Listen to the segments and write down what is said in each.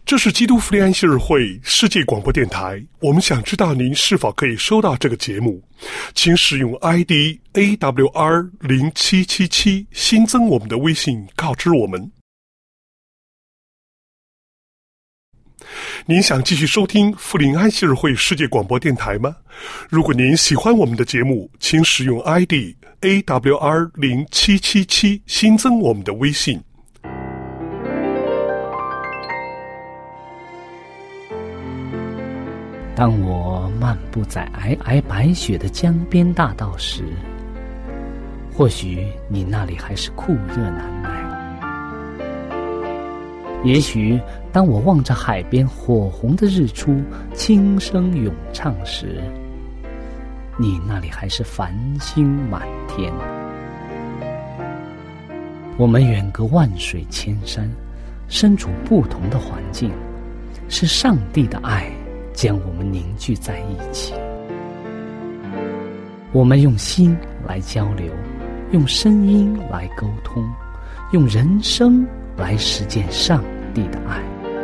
这是基督福音安息日会世界广播电台，我们想知道您是否可以收到这个节目，请使用 ID AWR0777 新增我们的微信告知我们。您想继续收听福临安息日会世界广播电台吗？如果您喜欢我们的节目，请使用 ID AWR0777 新增我们的微信。 当我漫步在皑皑白雪的江边大道时，或许你那里还是酷热难耐。也许当我望着海边火红的日出轻声咏唱时，你那里还是繁星满天。我们远隔万水千山，身处不同的环境，是上帝的爱将我们凝聚在一起。我们用心来交流，用声音来沟通，用人生来实践上帝的爱。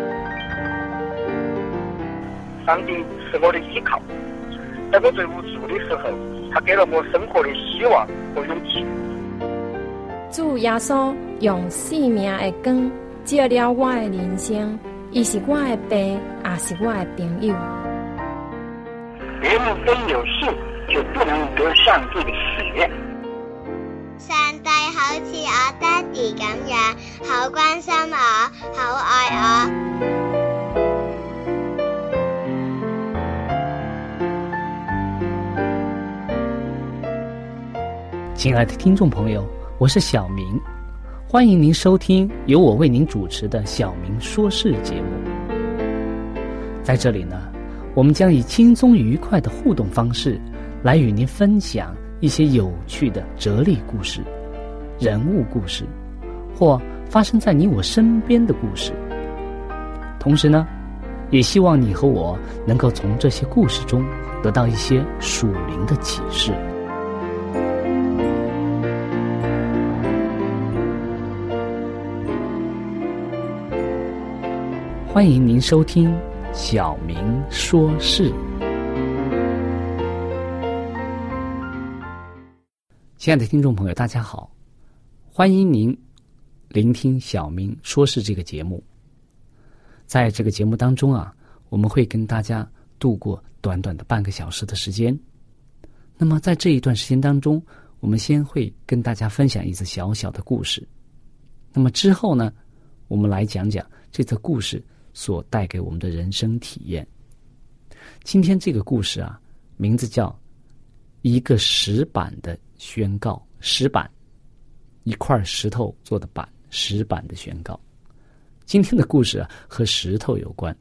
上帝是我的依靠，在我最无助的时候，他给了我生活的希望和勇气。 主耶稣用生命的光照了我的人生，他是我的爸，也是我的朋友。 人非有信，就不能得上帝的喜悦。 上帝好似我爹哋咁樣，好關心我，好愛我。 亲爱的听众朋友，我是小明，欢迎您收听由我为您主持的小明说事节目。在这里呢，我们将以轻松愉快的互动方式来与您分享一些有趣的哲理故事、人物故事，或发生在你我身边的故事。同时呢，也希望你和我能够从这些故事中得到一些属灵的启示。欢迎您收听小明说事。亲爱的听众朋友，大家好，欢迎您聆听小明说事这个节目。在这个节目当中啊，我们会跟大家度过短短的半个小时的时间。那么在这一段时间当中，我们先会跟大家分享一则小小的故事。那么之后呢，我们来讲讲这则故事所带给我们的人生体验。今天这个故事啊，名字叫一个石板的宣告。石板，一块石头做的板，石板的宣告。今天的故事啊，和石头有关。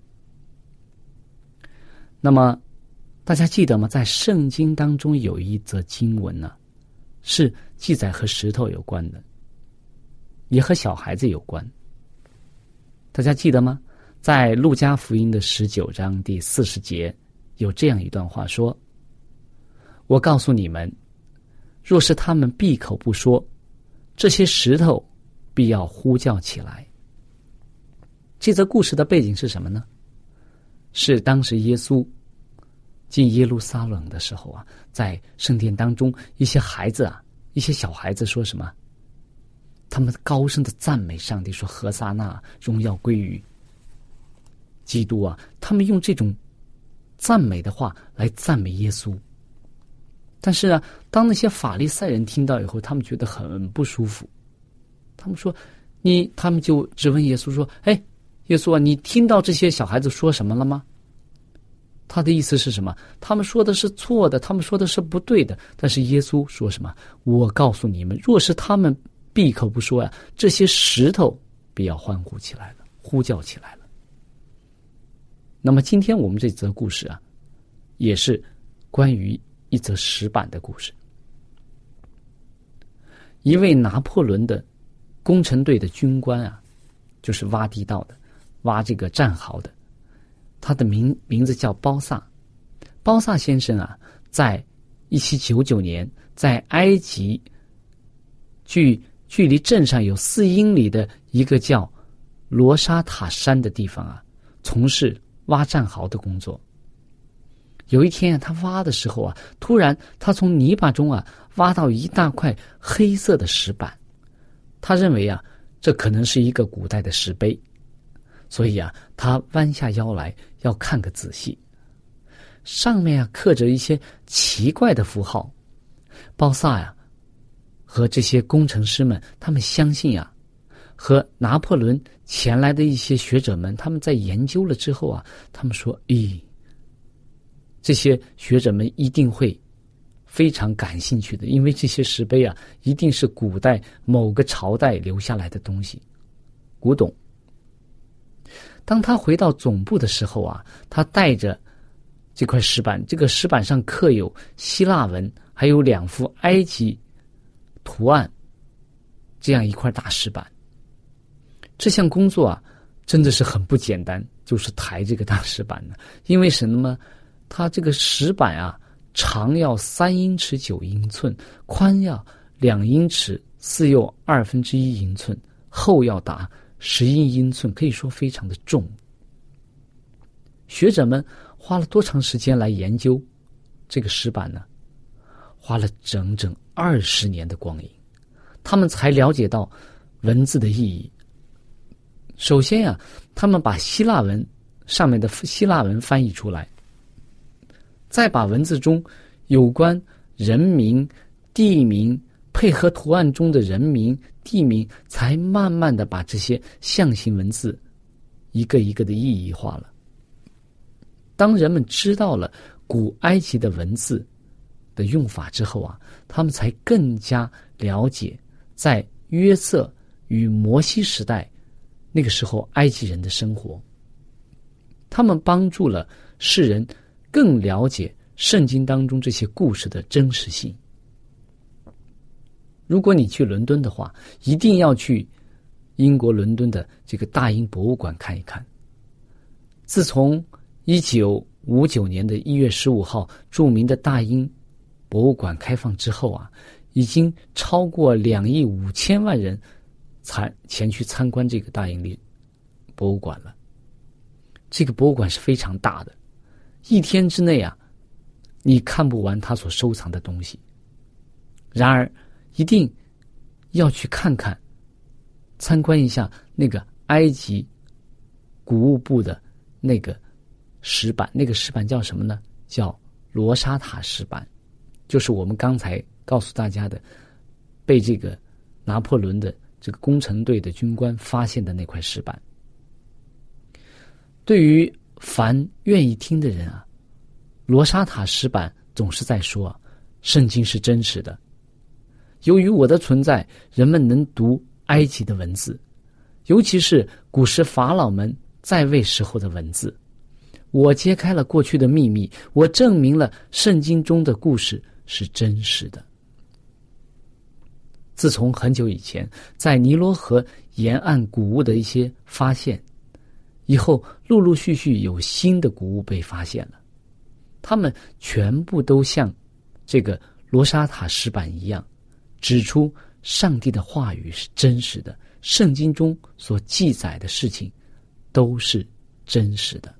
那么大家记得吗？在圣经当中有一则经文呢，是记载和石头有关的，也和小孩子有关。大家记得吗？在路加福音的19章第40节有这样一段话说，我告诉你们，若是他们闭口不说，这些石头必要呼叫起来。这则故事的背景是什么呢？是当时耶稣进耶路撒冷的时候啊，在圣殿当中，一些孩子啊，一些小孩子说什么？他们高声的赞美上帝，说何撒那，荣耀归于基督啊，他们用这种赞美的话来赞美耶稣。但是呢，当那些法利赛人听到以后，他们觉得很不舒服。他们说，他们就质问耶稣说，哎，耶稣啊，你听到这些小孩子说什么了吗？他的意思是什么？他们说的是错的，他们说的是不对的。但是耶稣说什么？我告诉你们，若是他们闭口不说呀，这些石头必要欢呼起来了，呼叫起来了。那么今天我们这则故事啊，也是关于一则石板的故事。一位拿破仑的工程队的军官啊，就是挖地道的，挖这个战壕的，他的名字叫包萨。包萨先生啊，在1799年在埃及距离镇上有4英里的一个叫罗莎塔山的地方啊， 从事挖战壕的工作。有一天他挖的时候突然他从泥巴中挖到一大块黑色的石板，他认为这可能是一个古代的石碑，所以他弯下腰来要看个仔细。上面刻着一些奇怪的符号。包萨和这些工程师们，他们相信和拿破仑前来的一些学者们，他们在研究了之后他们说，这些学者们一定会非常感兴趣的，因为这些石碑一定是古代某个朝代留下来的东西，古董。当他回到总部的时候他带着这块石板，这个石板上刻有希腊文，还有2幅埃及图案，这样一块大石板。这项工作真的是很不简单，就是抬这个大石板呢。因为什么呢？它这个石板长要3英尺9英寸，宽要2英尺4又1/2英寸，厚要达11英寸，可以说非常的重。学者们花了多长时间来研究这个石板呢？花了整整20年的光阴，他们才了解到文字的意义。首先他们把希腊文上面的希腊文翻译出来，再把文字中有关人名、地名配合图案中的人名、地名，才慢慢的把这些象形文字一个一个的意义化了。当人们知道了古埃及的文字的用法之后他们才更加了解在约瑟与摩西时代那个时候埃及人的生活。他们帮助了世人更了解圣经当中这些故事的真实性。如果你去伦敦的话，一定要去英国伦敦的这个大英博物馆看一看。自从1959年的1月15号著名的大英博物馆开放之后已经超过2亿5千万人前去参观这个大英博物馆了。这个博物馆是非常大的，一天之内你看不完他所收藏的东西。然而一定要去看看，参观一下那个埃及古物部的那个石板。那个石板叫什么呢？叫罗莎塔石板，就是我们刚才告诉大家的被这个拿破仑的这个工程队的军官发现的那块石板。对于凡愿意听的人罗莎塔石板总是在说圣经是真实的。由于我的存在，人们能读埃及的文字，尤其是古时法老们在位时候的文字。我揭开了过去的秘密，我证明了圣经中的故事是真实的。自从很久以前在尼罗河沿岸古物的一些发现以后，陆陆续续有新的古物被发现了，它们全部都像这个罗莎塔石板一样，指出上帝的话语是真实的，圣经中所记载的事情都是真实的。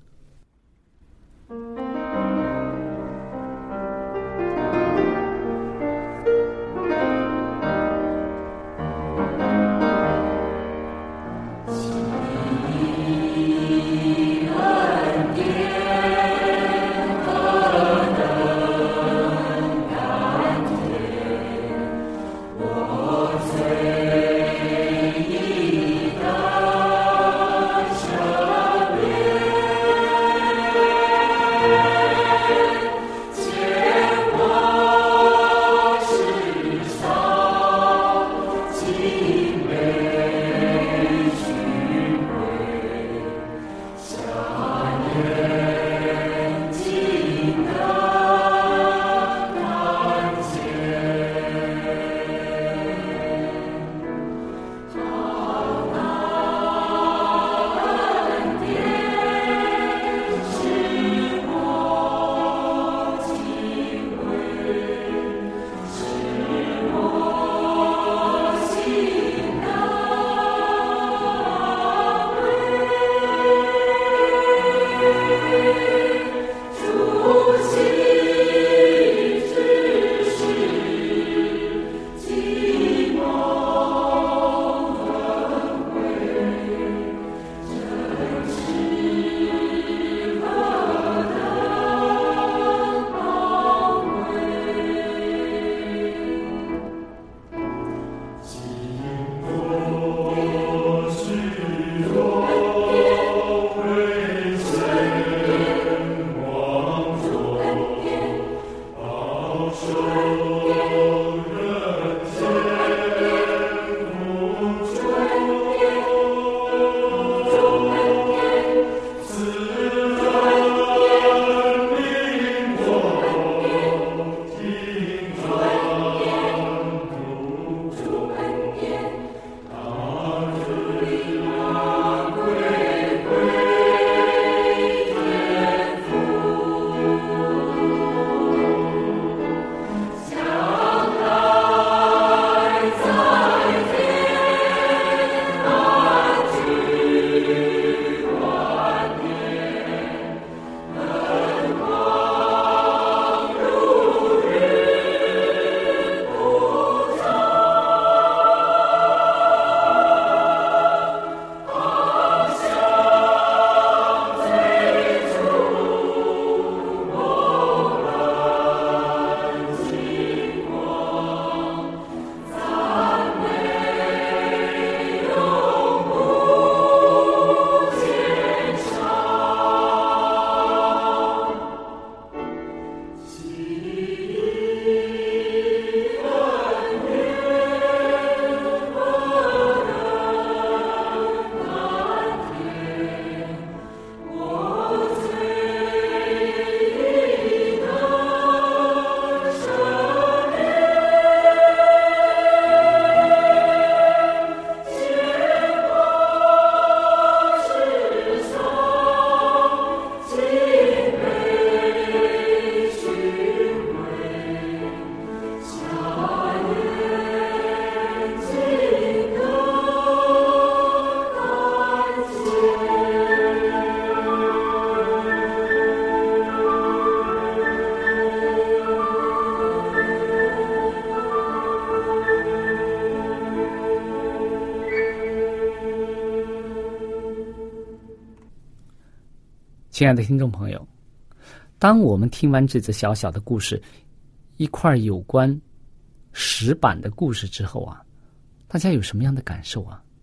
亲爱的听众朋友，当我们听完这则小小的故事，一块有关石板的故事之后啊，大家有什么样的感受啊？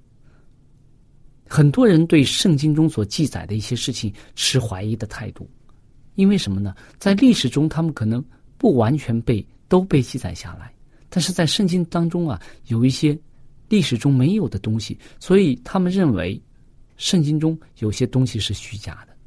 很多人对圣经中所记载的一些事情持怀疑的态度，因为什么呢？在历史中他们可能不完全都被记载下来，但是在圣经当中啊，有一些历史中没有的东西，所以他们认为圣经中有些东西是虚假的。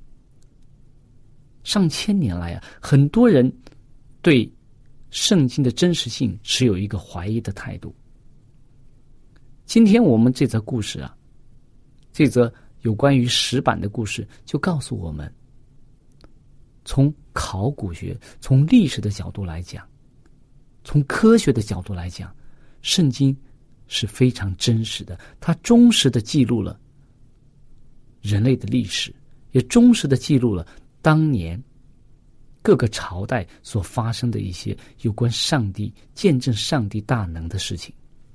上千年来啊，很多人对圣经的真实性持有一个怀疑的态度。今天我们这则故事啊，这则有关于石板的故事就告诉我们，从考古学、从历史的角度来讲，从科学的角度来讲，圣经是非常真实的，它忠实的记录了人类的历史，也忠实的记录了当年各个朝代所发生的一些有关上帝、见证上帝大能的事情。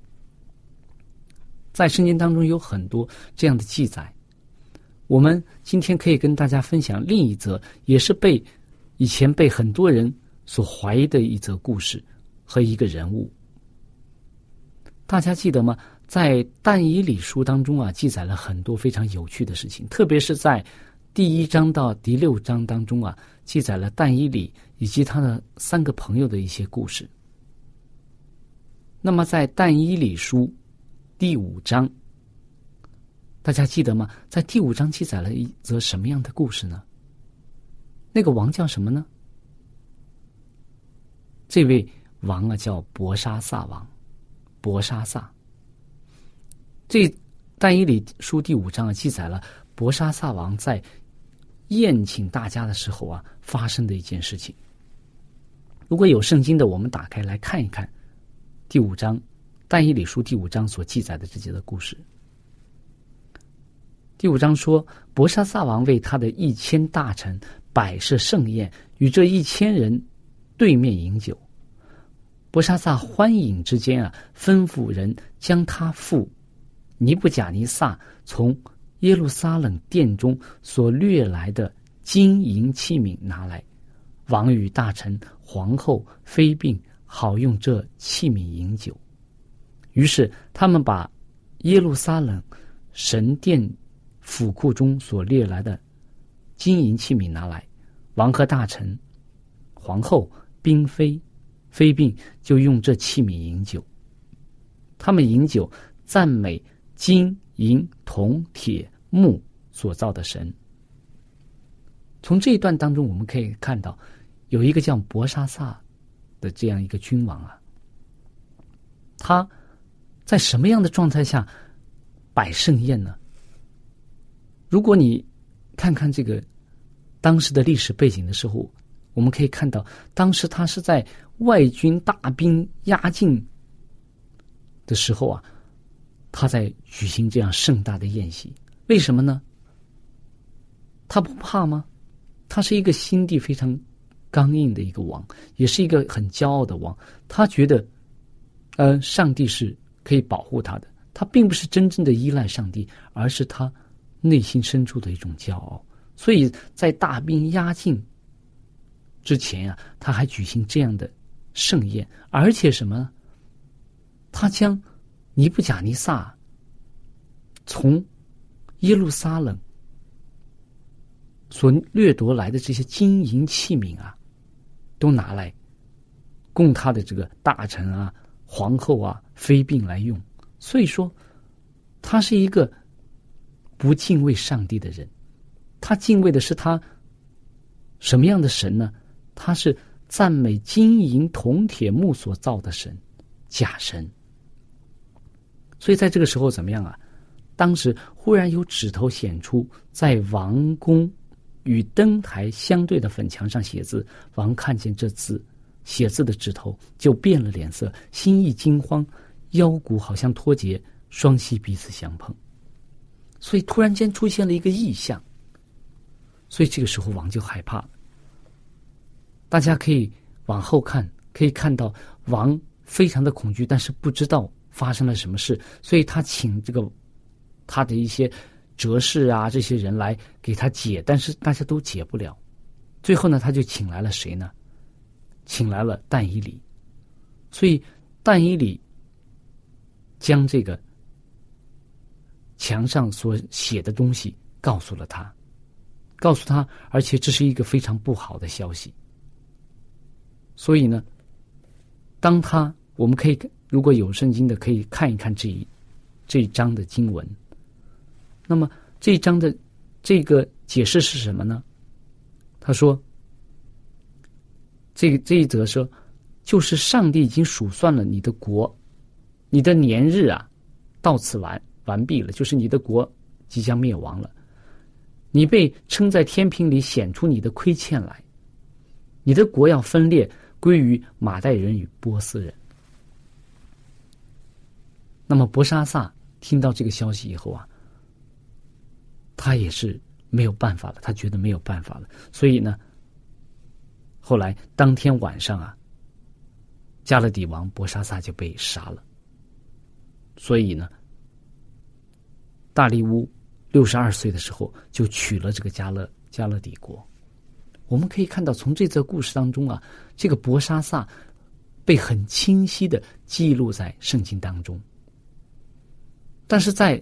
在圣经当中有很多这样的记载，我们今天可以跟大家分享另一则也是以前被很多人所怀疑的一则故事和一个人物。大家记得吗？在但以理书当中啊，记载了很多非常有趣的事情，特别是在第1章到第6章当中啊，记载了但以理以及他的3个朋友的一些故事。那么在但以理书第5章，大家记得吗？在第5章记载了一则什么样的故事呢？那个王叫什么呢？这位王啊叫伯沙撒王，伯沙撒。这但以理书第5章啊，记载了伯沙撒王在宴请大家的时候啊发生的一件事情。如果有圣经的，我们打开来看一看第5章，但以理书第5章所记载的这些的故事。第5章说，伯沙撒王为他的1000大臣摆设盛宴，与这1000人对面饮酒。伯沙撒欢饮之间啊，吩咐人将他父尼布甲尼撒从耶路撒冷殿中所掠来的金银器皿拿来，王与大臣、皇后、妃嫔好用这器皿饮酒。于是他们把耶路撒冷神殿府库中所掠来的金银器皿拿来，王和大臣、皇后、嫔妃嫔就用这器皿饮酒。他们饮酒赞美金银铜铁木所造的神。从这一段当中我们可以看到，有一个叫伯沙撒的这样一个君王啊，他在什么样的状态下摆盛宴呢？如果你看看这个当时的历史背景的时候，我们可以看到当时他是在外军大兵压境的时候啊，他在举行这样盛大的宴席。为什么呢？他不怕吗？他是一个心地非常刚硬的一个王，也是一个很骄傲的王。他觉得上帝是可以保护他的，他并不是真正的依赖上帝，而是他内心深处的一种骄傲。所以在大兵压境之前啊，他还举行这样的盛宴，而且什么呢？他将尼布甲尼撒从耶路撒冷所掠夺来的这些金银器皿啊，都拿来供他的这个大臣啊、皇后啊、妃嫔来用。所以说他是一个不敬畏上帝的人。他敬畏的是他什么样的神呢？他是赞美金银铜铁木所造的神，假神。所以在这个时候怎么样啊？当时忽然有指头显出，在王宫与灯台相对的粉墙上写字。王看见这字写字的指头，就变了脸色，心意惊慌，腰骨好像脱节，双膝彼此相碰。所以突然间出现了一个异象，所以这个时候王就害怕了。大家可以往后看，可以看到王非常的恐惧，但是不知道发生了什么事，所以他请他的一些哲士啊这些人来给他解，但是大家都解不了。最后呢，他就请来了谁呢？请来了但以理。所以但以理将这个墙上所写的东西告诉他，而且这是一个非常不好的消息。所以呢，我们可以如果有圣经的可以看一看这一章的经文。那么这一章的这个解释是什么呢？他说这一则说，就是上帝已经数算了你的国，你的年日啊到此完毕了，就是你的国即将灭亡了。你被称在天平里显出你的亏欠来，你的国要分裂归于马代人与波斯人。那么伯沙撒听到这个消息以后啊，他也是没有办法了，他觉得没有办法了，所以呢，后来当天晚上啊，加勒底王伯沙撒就被杀了。所以呢，大利乌62岁的时候就取了这个加勒底国。我们可以看到，从这则故事当中啊，这个伯沙撒被很清晰的记录在圣经当中。但是在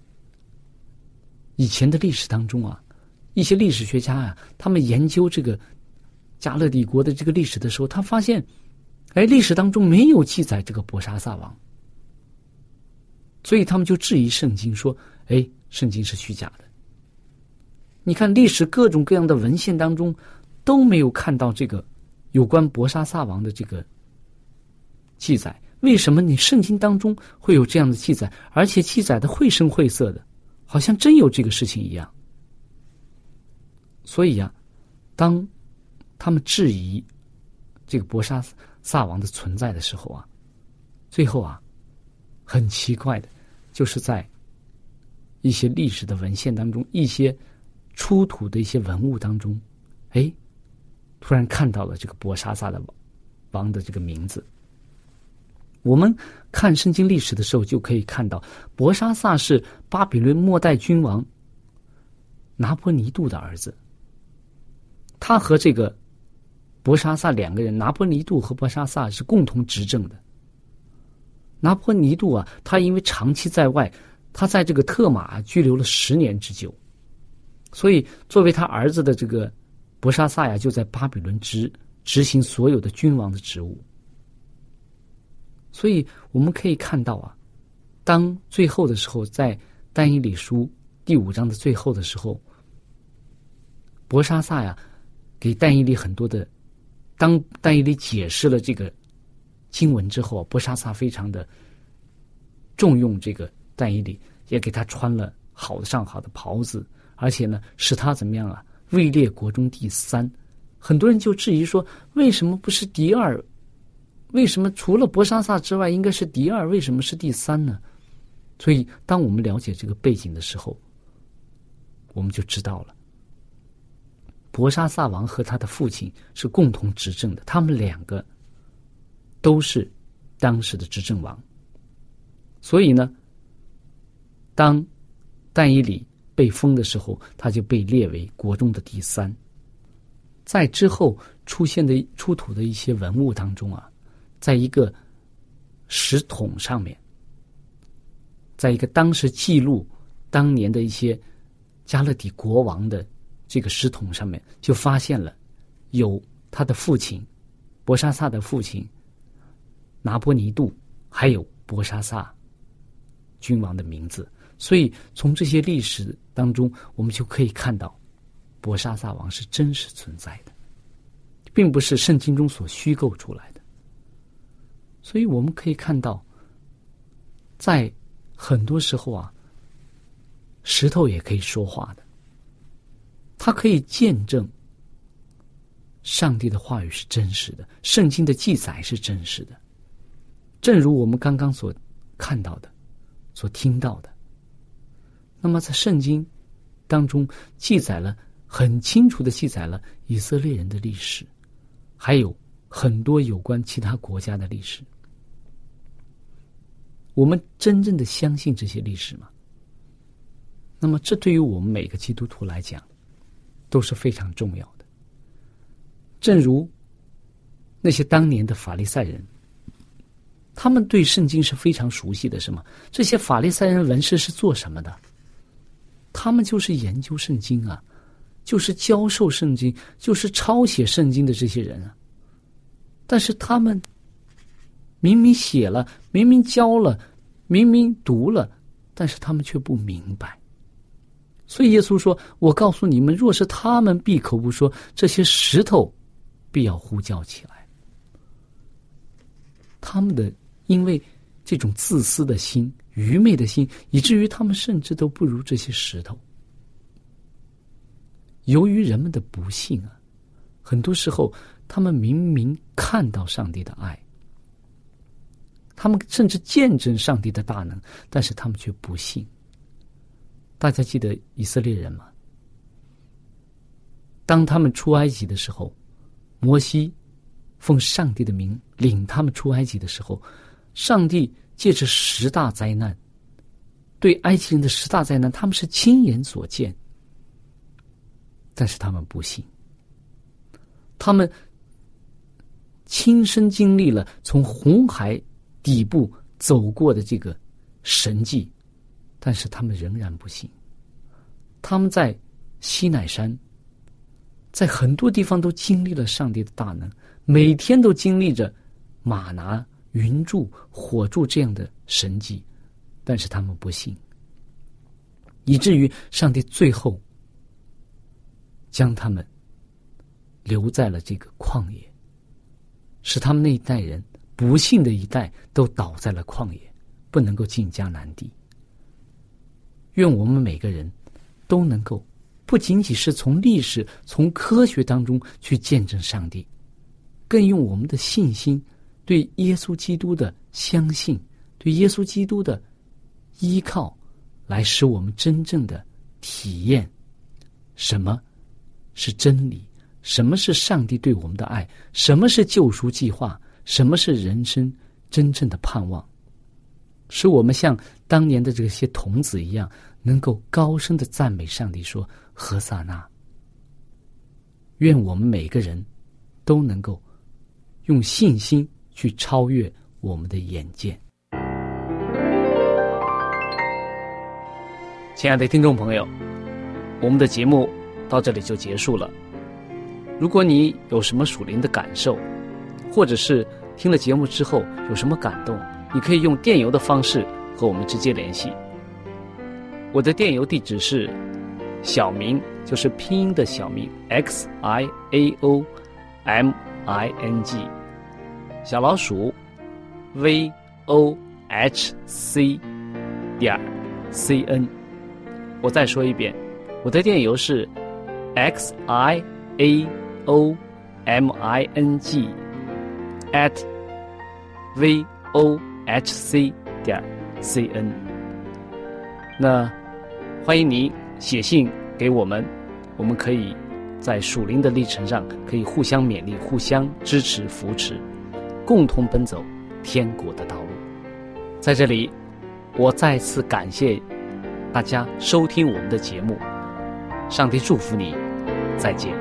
以前的历史当中啊，一些历史学家啊，他们研究这个加勒底国的这个历史的时候，他发现，历史当中没有记载这个伯沙撒王，所以他们就质疑圣经，说，圣经是虚假的。你看历史各种各样的文献当中都没有看到这个有关伯沙撒王的这个记载，为什么你圣经当中会有这样的记载，而且记载的绘声绘色的，好像真有这个事情一样？所以啊，当他们质疑这个伯沙撒王的存在的时候啊，最后啊，很奇怪的，就是在一些历史的文献当中，一些出土的一些文物当中，突然看到了这个伯沙撒的王的这个名字。我们看圣经历史的时候就可以看到，伯沙撒是巴比伦末代君王拿波尼度的儿子。他和这个伯沙撒两个人，拿波尼度和伯沙撒是共同执政的。拿波尼度啊，他因为长期在外，他在这个特马居留了10年之久，所以作为他儿子的这个伯沙撒呀，就在巴比伦执行所有的君王的职务。所以我们可以看到啊，当最后的时候，在但以理书第5章的最后的时候，伯沙撒呀给但以理很多的，当但以理解释了这个经文之后，伯沙撒非常的重用这个但以理，也给他穿了上好的袍子，而且呢使他怎么样啊，位列国中第3。很多人就质疑说，为什么不是第2？为什么除了伯沙撒之外应该是第2，为什么是第3呢？所以当我们了解这个背景的时候，我们就知道了，伯沙撒王和他的父亲是共同执政的，他们两个都是当时的执政王。所以呢，当但以理被封的时候，他就被列为国中的第3。在之后出土的一些文物当中啊，在一个石桶上面，在一个当时记录当年的一些加勒底国王的这个石桶上面，就发现了有他的父亲伯沙撒的父亲拿波尼度，还有伯沙撒君王的名字。所以从这些历史当中，我们就可以看到伯沙撒王是真实存在的，并不是圣经中所虚构出来的。所以我们可以看到，在很多时候啊，石头也可以说话的，它可以见证上帝的话语是真实的，圣经的记载是真实的。正如我们刚刚所看到的，所听到的。那么在圣经当中记载了，很清楚的记载了以色列人的历史，还有很多有关其他国家的历史。我们真正的相信这些历史吗？ 那么这对于我们每个基督徒来讲都是非常重要的。正如那些当年的法利赛人，他们对圣经是非常熟悉的，是吗？这些法利赛人文士是做什么的？他们就是研究圣经啊，就是教授圣经，就是抄写圣经的这些人啊。但是他们明明写了，明明教了，明明读了，但是他们却不明白。所以耶稣说，我告诉你们，若是他们闭口不说，这些石头必要呼叫起来。他们的因为这种自私的心、愚昧的心，以至于他们甚至都不如这些石头。由于人们的不幸啊，很多时候他们明明看到上帝的爱，他们甚至见证上帝的大能，但是他们却不信。大家记得以色列人吗？当他们出埃及的时候，摩西奉上帝的名领他们出埃及的时候，上帝借着10大灾难，对埃及人的10大灾难，他们是亲眼所见，但是他们不信。他们亲身经历了从红海底部走过的这个神迹，但是他们仍然不信。他们在西乃山，在很多地方都经历了上帝的大能，每天都经历着玛拿、云柱、火柱这样的神迹，但是他们不信，以至于上帝最后将他们留在了这个旷野，使他们那一代人，不幸的一代都倒在了旷野，不能够进迦南地。愿我们每个人都能够不仅仅是从历史、从科学当中去见证上帝，更用我们的信心，对耶稣基督的相信，对耶稣基督的依靠，来使我们真正的体验什么是真理，什么是上帝对我们的爱，什么是救赎计划，什么是人生真正的盼望，使我们像当年的这些童子一样，能够高声的赞美上帝说何撒那。愿我们每个人都能够用信心去超越我们的眼界。亲爱的听众朋友，我们的节目到这里就结束了。如果你有什么属灵的感受，或者是听了节目之后有什么感动，你可以用电邮的方式和我们直接联系。我的电邮地址是小明，就是拼音的小明 XIAOMING 小老鼠 VOHC.CN。 我再说一遍，我的电邮是 XIAOMING@VOHC.CN。 那欢迎你写信给我们，我们可以在属灵的历程上可以互相勉励，互相支持扶持，共同奔走天国的道路。在这里我再次感谢大家收听我们的节目，上帝祝福你，再见。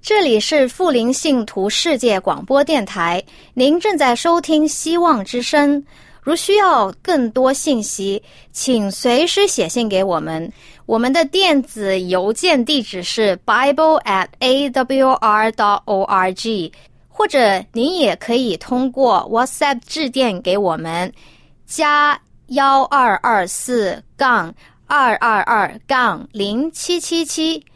这里是富林信徒世界广播电台，您正在收听希望之声。如需要更多信息，请随时写信给我们。我们的电子邮件地址是 bible@awr.org， 或者您也可以通过 WhatsApp 致电给我们，加1224-222-0777